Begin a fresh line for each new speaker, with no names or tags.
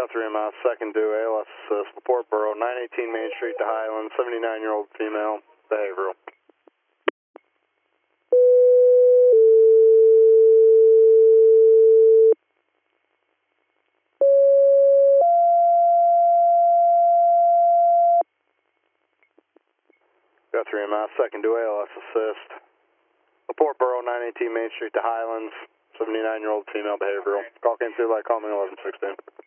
3 miles, second due, ALS assist, Laporte Borough, 918 Main Street to Highland, 79-year-old female, behavioral. Got 3 miles, second due, ALS assist, Laporte Borough, 918 Main Street to Highlands, 79-year-old female, behavioral. Call came through like call me 1116.